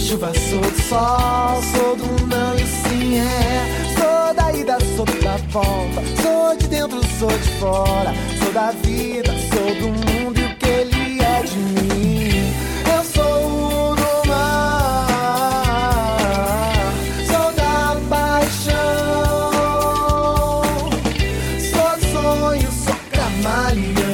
chuva, sou do sol, sou do não e o sim é. Sou da ida, sou da volta, sou de dentro, sou de fora. Sou da vida, sou do mundo e o que ele é de mim. Eu sou o do mar, sou da paixão, sou do sonho, sou camaleão.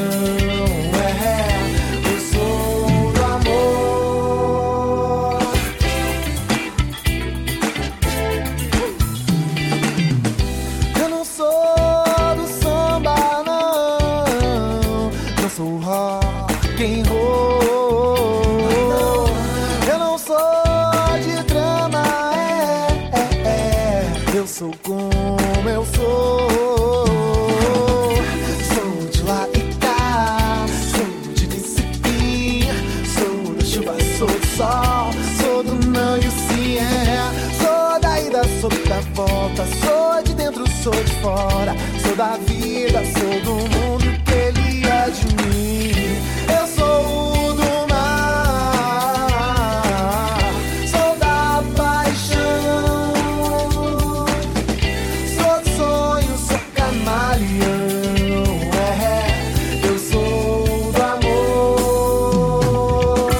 Sou como eu sou, sou de lá e cá, sou de disciplina, sou da chuva, sou do sol, sou do não e o sim é. Sou da ida, sou da volta, sou de dentro, sou de fora. Sou da vida, sou do mundo, que ele é de mim. Eu sou o do mar, sou da paixão, eu sou do amor.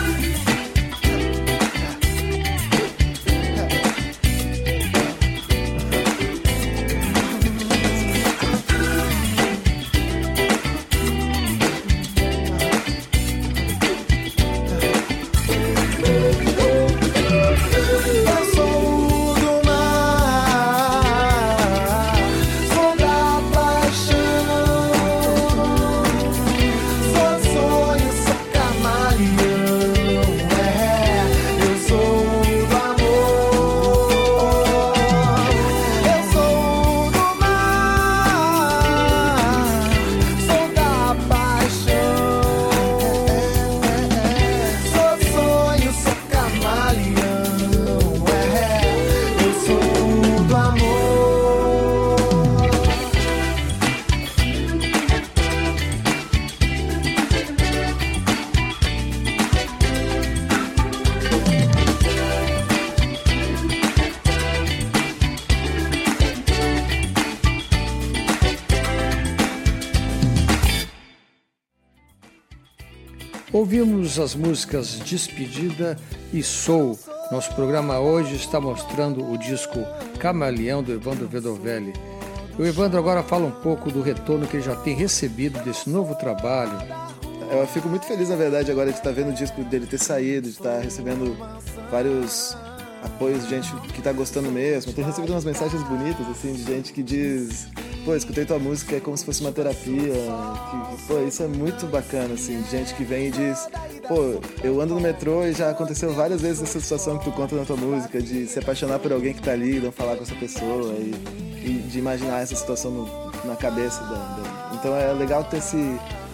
Ouvimos as músicas Despedida e Sou. Nosso programa hoje está mostrando o disco Camaleão, do Evandro Vedovelli. O Evandro agora fala um pouco do retorno que ele já tem recebido desse novo trabalho. Eu fico muito feliz, na verdade, agora de estar vendo o disco dele ter saído, de estar recebendo vários apoios de gente que está gostando mesmo. Tenho recebido umas mensagens bonitas, assim, de gente que diz: pô, escutei tua música, é como se fosse uma terapia. Pô, isso é muito bacana, assim, de gente que vem e diz: pô, eu ando no metrô e já aconteceu várias vezes essa situação que tu conta na tua música, de se apaixonar por alguém que tá ali, não falar com essa pessoa e de imaginar essa situação na cabeça Então é legal ter esse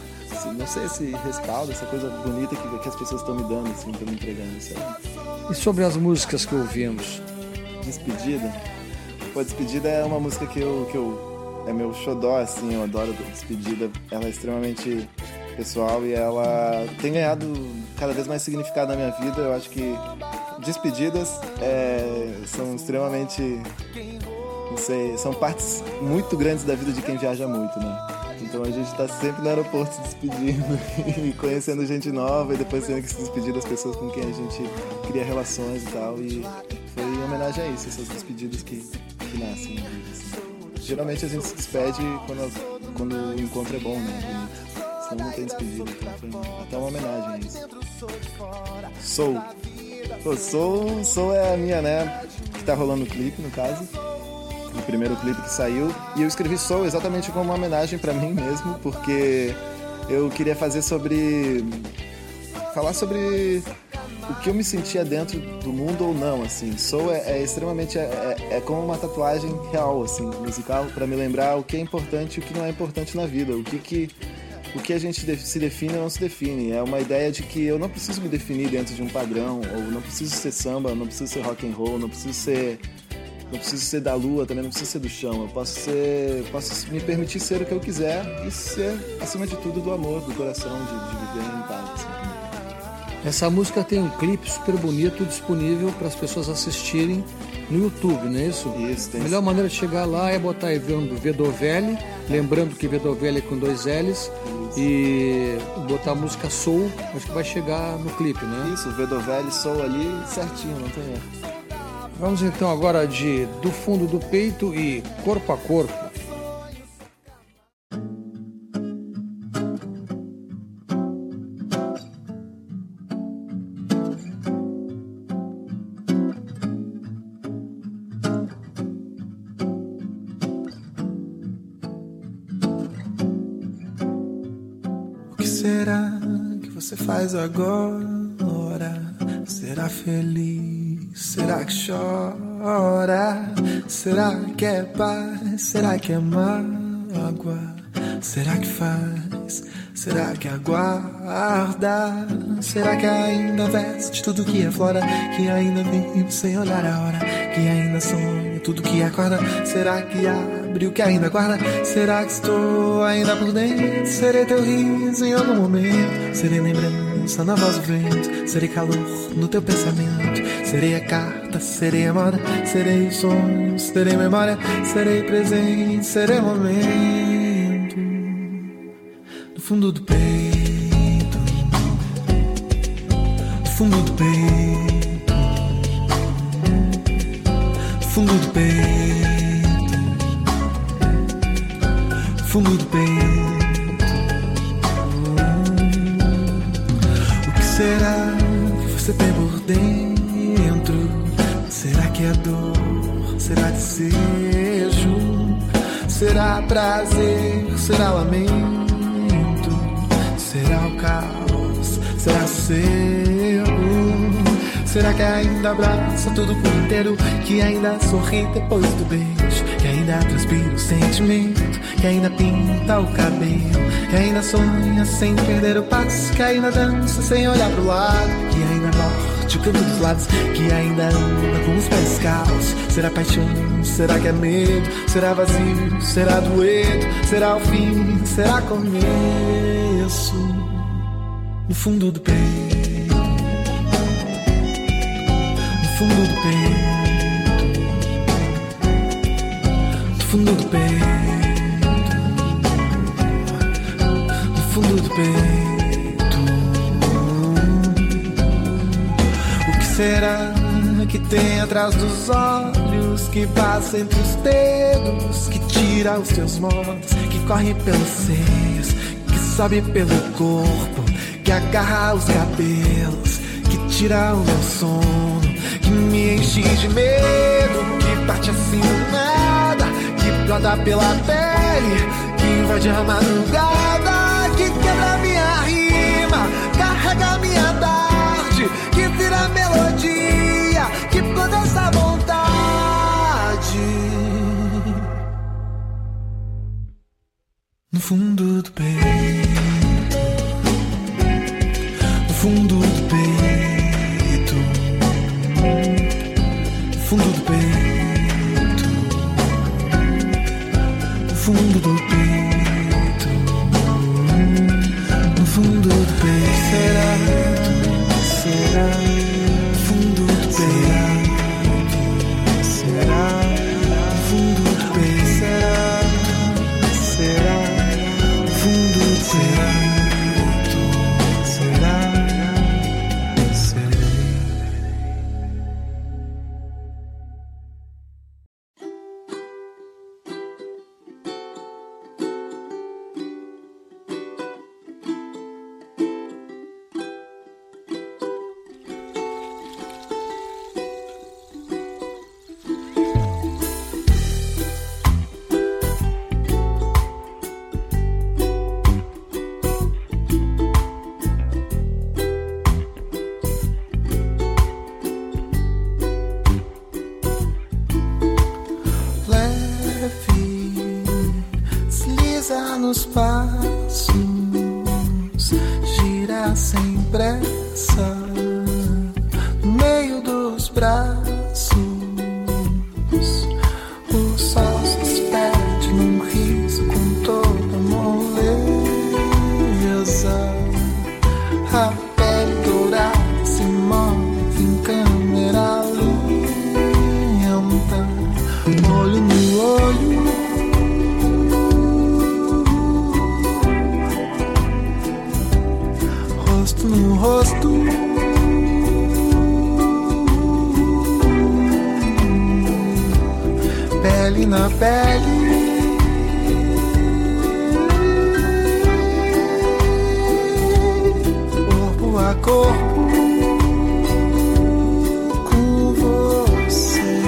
respaldo, essa coisa bonita que as pessoas estão me dando, assim, estão me entregando, sabe? E sobre as músicas que ouvimos? Despedida? Pô, Despedida é uma música que é meu xodó, assim, eu adoro Despedida. Ela é extremamente pessoal e ela tem ganhado cada vez mais significado na minha vida. Eu acho que despedidas são extremamente, não sei, são partes muito grandes da vida de quem viaja muito, né? Então a gente tá sempre no aeroporto se despedindo e conhecendo gente nova e depois tendo que se despedir das pessoas com quem a gente cria relações e tal. E foi em homenagem a isso, essas despedidas que nascem na vida, assim. Geralmente a gente se despede quando o encontro é bom, né? Bonito. Senão não tem despedida, então foi até uma homenagem a isso. Soul. Pô, Soul é a minha, né? Que tá rolando o clipe, no caso. O primeiro clipe que saiu. E eu escrevi Soul exatamente como uma homenagem pra mim mesmo, porque eu queria falar sobre o que eu me sentia dentro do mundo ou não, assim. Soul é extremamente... É como uma tatuagem real, assim, musical, pra me lembrar o que é importante e o que não é importante na vida. O que a gente se define ou não se define. É uma ideia de que eu não preciso me definir dentro de um padrão, ou não preciso ser samba, não preciso ser rock and roll, não preciso ser da lua, também não preciso ser do chão. Eu posso me permitir ser o que eu quiser e ser, acima de tudo, do amor, do coração, de viver em paz, assim. Essa música tem um clipe super bonito disponível para as pessoas assistirem no YouTube, não é isso? Isso, tem. A melhor maneira de chegar lá é botar Evandro Vedovelli, lembrando que Vedovelli é com 2 L's, e botar a música Soul, acho que vai chegar no clipe, né? Isso, Vedovelli, Soul ali, certinho, não tem erro. Vamos então agora de Do Fundo do Peito e Corpo a Corpo. O que será que você faz agora? Será feliz? Será que chora? Será que é paz? Será que é mágoa? Será que faz? Será que aguarda? Será que ainda veste tudo que é flora? Que ainda vive sem olhar a hora? Que ainda sonha tudo que acorda? Será que abre o que ainda guarda? Será que estou ainda por dentro? Serei teu riso em algum momento? Serei lembrança na voz do vento? Serei calor no teu pensamento? Serei a carta, serei a moda? Serei o sonho, serei memória? Serei presente, serei momento. No fundo do peito, no fundo do peito, no fundo do peito, no fundo do peito. O que será que você tem por dentro? Será que é dor? Será desejo? Será prazer? Será lamento? Será o caos? Será sossego? Será que ainda abraça tudo por inteiro? Que ainda sorri depois do beijo? Que ainda transpira o sentimento? Que ainda pinta o cabelo? Que ainda sonha sem perder o passo? Que ainda dança sem olhar pro lado? Que ainda morde o canto dos lados? Que ainda anda com os pés descalços? Será paixão? Será que é medo? Será vazio? Será doendo? Será o fim? Será começo? No fundo do peito, no fundo do peito, no fundo do peito, no fundo do peito. O que será que tem atrás dos olhos? Que passa entre os dedos? Que tira os teus modos? Que corre pelos seios? Que sobe pelo corpo? Que agarra os cabelos? Que tira o meu sono? Que me enche de medo? Que parte assim do nada? Que brota pela pele? Que invade a madrugada? Que quebra minha rima? Carrega minha tarde? Que vira melodia? Que toda essa vontade no fundo do peito, no fundo do peito, no fundo do peito, no fundo do peito, no fundo do peito. Será? Será? No fundo do peito. Será? No fundo do peito. Será? Será? No fundo do peito. Será? Será? Desliza nos passos, gira sem pressa, no meio dos braços. O sol se despede num riso com toda moleza, a pele dourada pele na pele. Corpo a corpo com você.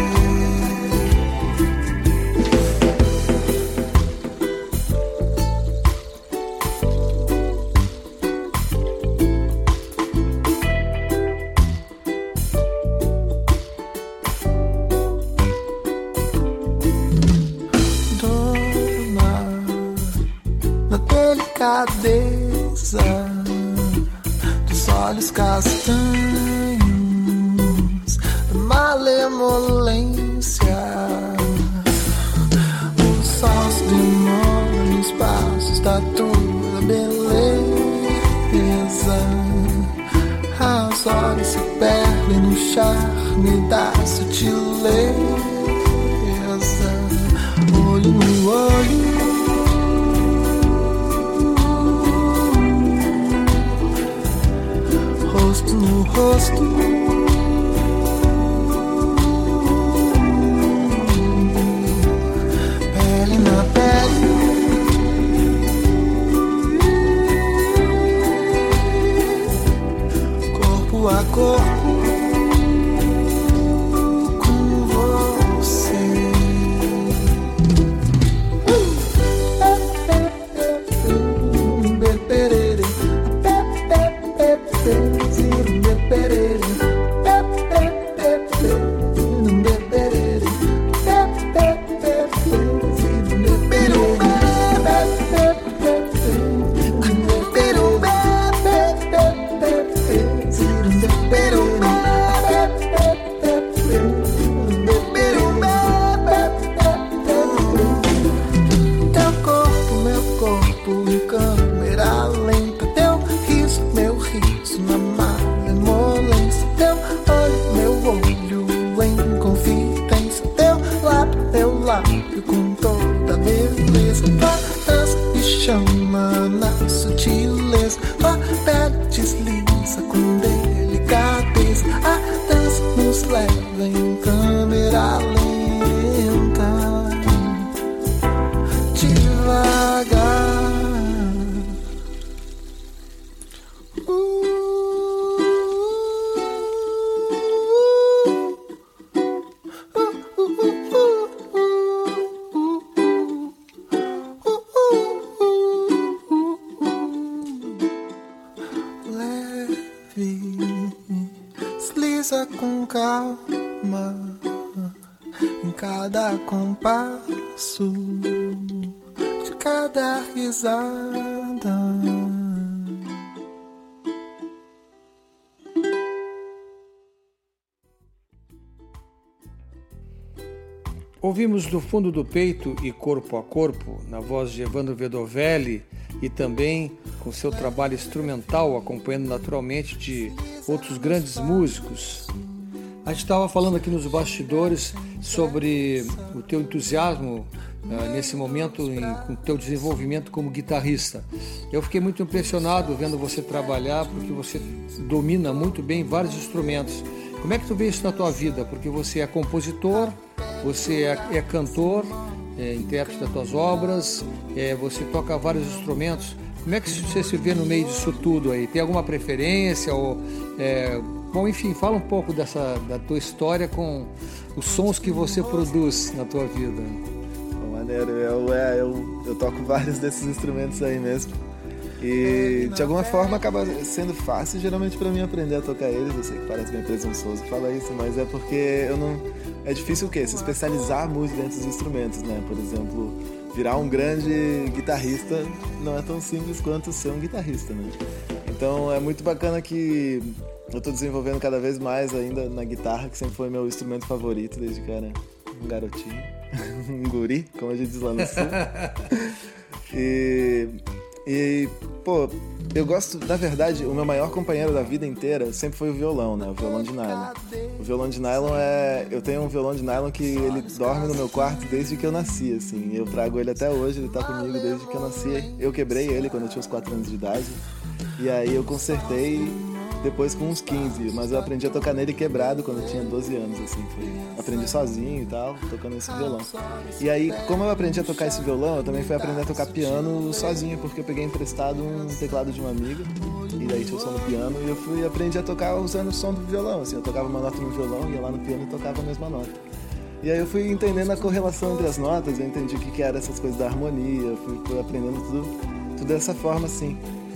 Delicadeza dos olhos castanhos, malemolência, os sóis demoram nos passos da tua beleza. As horas se perdem no charme da sutileza, olho no olho, rosto no rosto, pele na pele, corpo a corpo com você. Com toda beleza, fantasma e chama na sutileza, tua pele desliza com delicadeza, a dança nos leva em câmera lenta, devagar. Desliza com calma em cada compasso de cada risada. Ouvimos Do Fundo do Peito e Corpo a Corpo, na voz de Evandro Vedovelli, e também com seu trabalho instrumental, acompanhando naturalmente de outros grandes músicos. A gente estava falando aqui nos bastidores sobre o teu entusiasmo nesse momento com o teu desenvolvimento como guitarrista. Eu fiquei muito impressionado vendo você trabalhar, porque você domina muito bem vários instrumentos. Como é que tu vê isso na tua vida? Porque você é compositor, você é cantor, intérprete das tuas obras, você toca vários instrumentos. Como é que você se vê no meio disso tudo aí? Tem alguma preferência? Bom, enfim, fala um pouco da tua história com os sons que você produz na tua vida. Bom, maneiro, eu toco vários desses instrumentos aí mesmo. E de alguma forma acaba sendo fácil geralmente para mim aprender a tocar eles. Eu sei que parece bem presunçoso falar isso, mas é porque é difícil o quê? Se especializar muito dentro dos instrumentos, né? Por exemplo, virar um grande guitarrista não é tão simples quanto ser um guitarrista, né? Então é muito bacana que eu estou desenvolvendo cada vez mais ainda na guitarra, que sempre foi meu instrumento favorito desde que eu era um garotinho, um guri, como a gente diz lá no sul. E, pô, eu gosto, na verdade, o meu maior companheiro da vida inteira sempre foi o violão, né? O violão de nylon. O violão de nylon eu tenho um violão de nylon que ele dorme no meu quarto desde que eu nasci, assim. Eu trago ele até hoje, ele tá comigo desde que eu nasci. Eu quebrei ele quando eu tinha uns 4 anos de idade. E aí eu consertei depois com uns 15, mas eu aprendi a tocar nele quebrado quando eu tinha 12 anos, assim, aprendi sozinho e tal, tocando esse violão. E aí, como eu aprendi a tocar esse violão, eu também fui aprender a tocar piano sozinho, porque eu peguei emprestado um teclado de uma amiga, e daí tinha o som do piano, e eu aprendi a tocar usando o som do violão, assim, eu tocava uma nota no violão, ia lá no piano e tocava a mesma nota. E aí eu fui entendendo a correlação entre as notas, eu entendi o que eram essas coisas da harmonia, eu fui aprendendo tudo dessa forma, assim.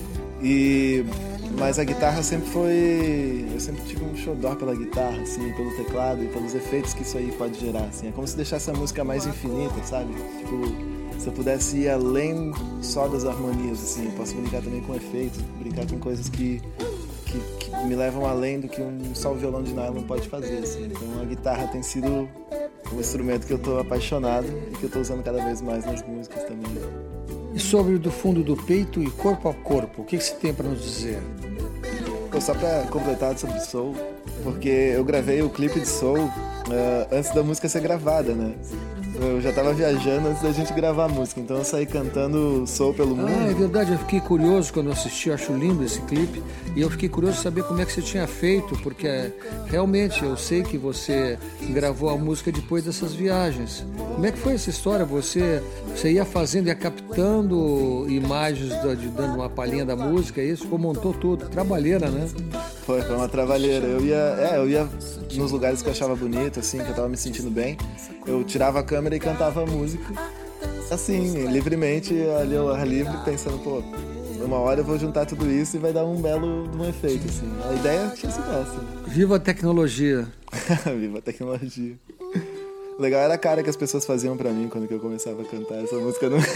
Mas a guitarra sempre foi... Eu sempre tive um xodó pela guitarra, assim, pelo teclado e pelos efeitos que isso aí pode gerar, assim. É como se deixasse a música mais infinita, sabe? Tipo, se eu pudesse ir além só das harmonias, assim. Eu posso brincar também com efeitos, brincar com coisas que me levam além do que só o violão de nylon pode fazer, assim. Então a guitarra tem sido um instrumento que eu tô apaixonado e que eu tô usando cada vez mais nas músicas também. E sobre Do Fundo do Peito e Corpo a Corpo, o que você tem para nos dizer? Só para completar sobre Soul, porque eu gravei o clipe de Soul antes da música ser gravada, né? Eu já tava viajando antes da gente gravar a música, então eu saí cantando Soul pelo mundo. Ah, é verdade, eu fiquei curioso quando eu assisti, eu acho lindo esse clipe, e eu fiquei curioso de saber como é que você tinha feito, porque realmente eu sei que você gravou a música depois dessas viagens. Como é que foi essa história? Você ia fazendo, ia captando imagens, dando uma palhinha da música, isso, montou tudo, trabalheira, né? Foi uma trabalheira. Eu ia nos lugares que eu achava bonito, assim, que eu tava me sentindo bem. Eu tirava a câmera e cantava a música, assim, livremente, ali ao ar livre, pensando, pô, uma hora eu vou juntar tudo isso e vai dar um belo efeito, assim. A ideia tinha sido essa. Viva a tecnologia! Viva a tecnologia! O legal era a cara que as pessoas faziam pra mim quando eu começava a cantar essa música no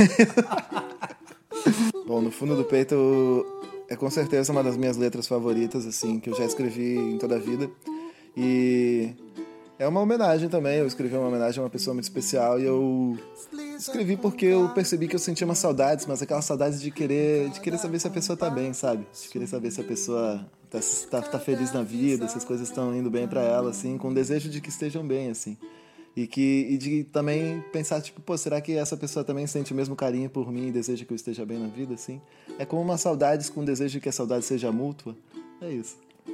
Bom, No Fundo do Peito é com certeza uma das minhas letras favoritas, assim, que eu já escrevi em toda a vida. E é uma homenagem também, eu escrevi uma homenagem a uma pessoa muito especial e eu escrevi porque eu percebi que eu sentia umas saudades, mas aquelas saudades de querer saber se a pessoa tá bem, sabe? De querer saber se a pessoa tá feliz na vida, se as coisas estão indo bem pra ela, assim, com o desejo de que estejam bem, assim. E de também pensar, tipo, pô, será que essa pessoa também sente o mesmo carinho por mim e deseja que eu esteja bem na vida, assim? É como umas saudades com o desejo de que a saudade seja mútua. É isso.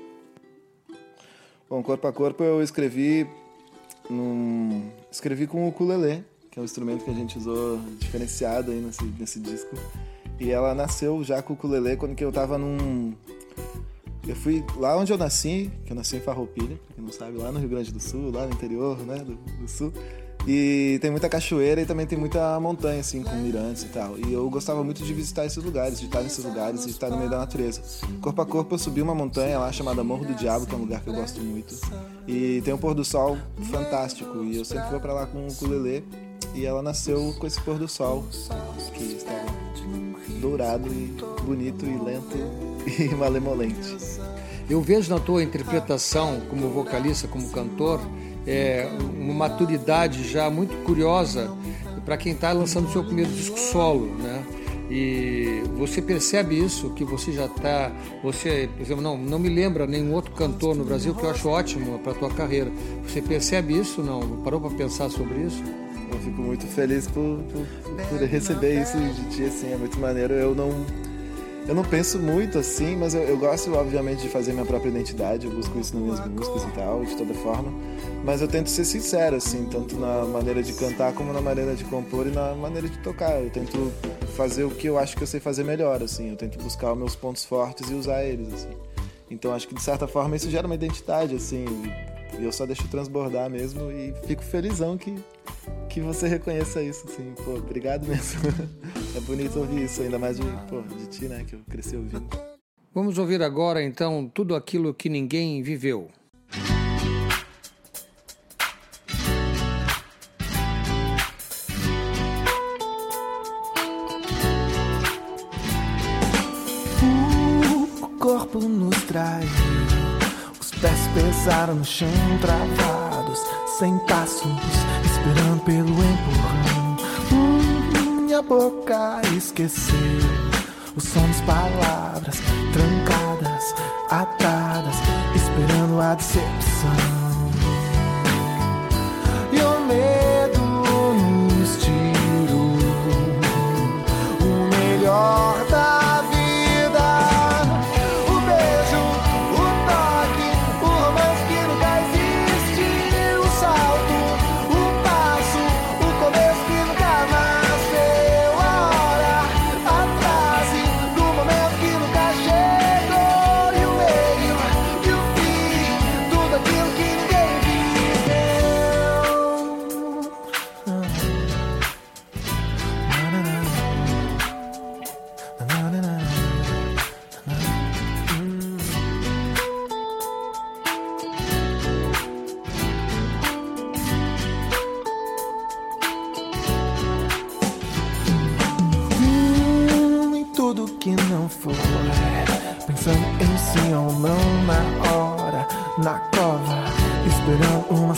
Bom, Corpo a Corpo eu escrevi com o ukulele, que é um instrumento que a gente usou diferenciado aí nesse disco. E ela nasceu já com o ukulele quando que eu tava Eu fui lá onde eu nasci, que eu nasci em Farroupilha, pra quem não sabe, lá no Rio Grande do Sul, lá no interior, né, do Sul. E tem muita cachoeira e também tem muita montanha, assim, com mirantes e tal. E eu gostava muito de visitar esses lugares, de estar nesses lugares e estar no meio da natureza. Corpo a Corpo eu subi uma montanha lá chamada Morro do Diabo, que é um lugar que eu gosto muito. E tem um pôr do sol fantástico. E eu sempre vou pra lá com o ukulele. E ela nasceu com esse pôr do sol, que estava dourado e bonito e lento e malemolente. Eu vejo na tua interpretação como vocalista, como cantor, uma maturidade já muito curiosa para quem está lançando o seu primeiro disco solo, né? E você percebe isso, que você já está... Você, por exemplo, não me lembra nenhum outro cantor no Brasil, que eu acho ótimo para a tua carreira. Você percebe isso? Não? Parou para pensar sobre isso? Eu fico muito feliz por receber isso de ti, assim, é muito maneiro. Eu não penso muito assim, mas eu gosto, obviamente, de fazer minha própria identidade. Eu busco isso nas minhas músicas e tal, de toda forma. Mas eu tento ser sincero, assim, tanto na maneira de cantar como na maneira de compor e na maneira de tocar. Eu tento fazer o que eu acho que eu sei fazer melhor, assim. Eu tento buscar os meus pontos fortes e usar eles, assim. Então acho que, de certa forma, isso gera uma identidade, assim. E eu só deixo transbordar mesmo e fico felizão que você reconheça isso, assim. Pô, obrigado mesmo. É bonito ouvir isso, ainda mais de ti, né, que eu cresci ouvindo. Vamos ouvir agora, então, Tudo Aquilo que Ninguém Viveu. O corpo nos traiu, os pés pesaram no chão travados, sem passos, esperando pelo empurrão. Minha boca esqueceu o som das palavras trancadas, atadas, esperando a decepção. E o medo nos tirou o melhor da vida. O beijo, o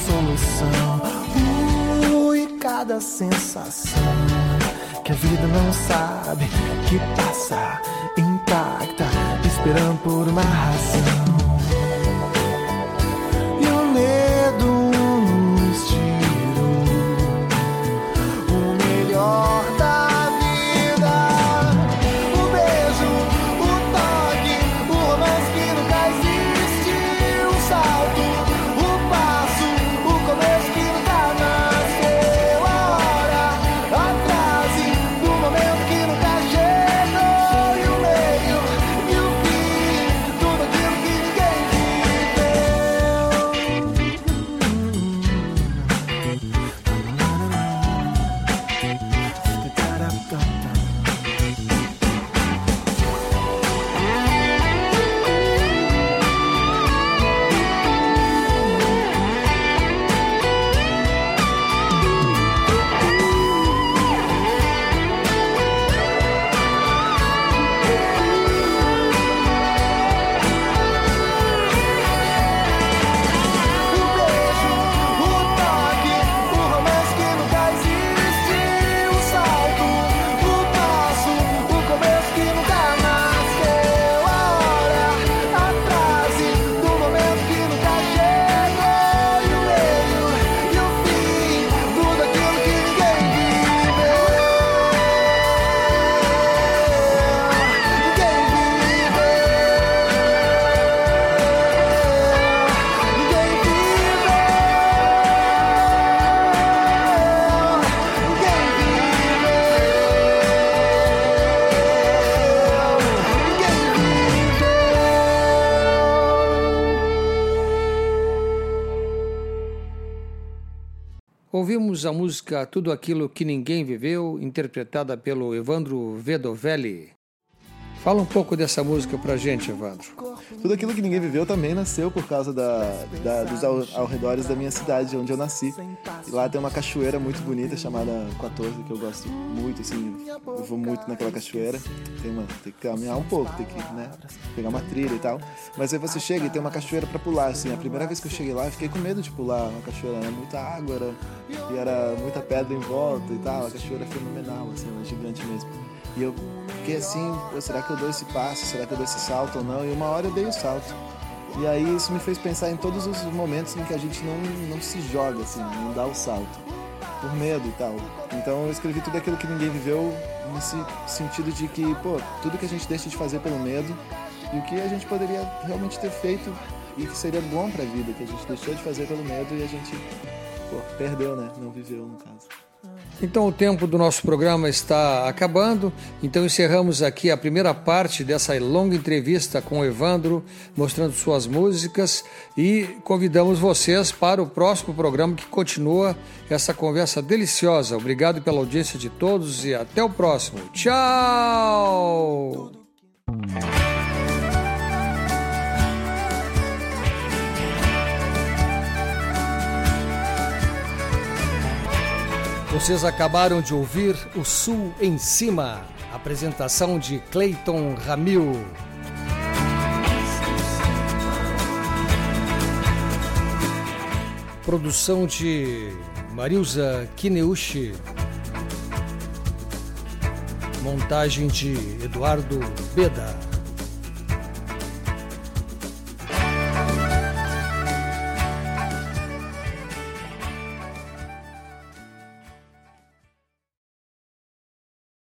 solução. E cada sensação que a vida não sabe, que passa intacta, esperando por uma razão. E o medo nos tirou o melhor da vida. O beijo, o toque, o romance que nunca existe. O salto, o passo, o começo que nunca nasceu. A hora, a frase do momento que nunca chegou. E o meio, e o fim, tudo aquilo que ninguém Ouvimos a música Tudo Aquilo que Ninguém Viveu, interpretada pelo Evandro Vedovelli. Fala um pouco dessa música pra gente, Evandro. Tudo Aquilo que Ninguém Viveu também nasceu por causa dos arredores da minha cidade, onde eu nasci. E lá tem uma cachoeira muito bonita chamada 14, que eu gosto muito, assim, eu vou muito naquela cachoeira. Tem que caminhar um pouco, tem que, né, pegar uma trilha e tal. Mas aí você chega e tem uma cachoeira pra pular, assim. A primeira vez que eu cheguei lá, eu fiquei com medo de pular uma cachoeira, era muita água, e era muita pedra em volta e tal. A cachoeira é fenomenal, assim, ela é gigante mesmo. E eu fiquei assim, será que eu dou esse passo? Será que eu dou esse salto ou não? E uma hora eu dei o salto. E aí isso me fez pensar em todos os momentos em que a gente não se joga, assim, não dá o salto, por medo e tal. Então eu escrevi Tudo Aquilo que Ninguém Viveu nesse sentido de que, pô, tudo que a gente deixa de fazer pelo medo e o que a gente poderia realmente ter feito e que seria bom pra vida, que a gente deixou de fazer pelo medo e a gente, pô, perdeu, né? Não viveu, no caso. Então o tempo do nosso programa está acabando, então encerramos aqui a primeira parte dessa longa entrevista com o Evandro, mostrando suas músicas, e convidamos vocês para o próximo programa que continua essa conversa deliciosa. Obrigado pela audiência de todos e até o próximo. Tchau! Vocês acabaram de ouvir O Sul em Cima, apresentação de Cleiton Ramil. Produção de Marilza Kineuchi. Montagem de Eduardo Beda.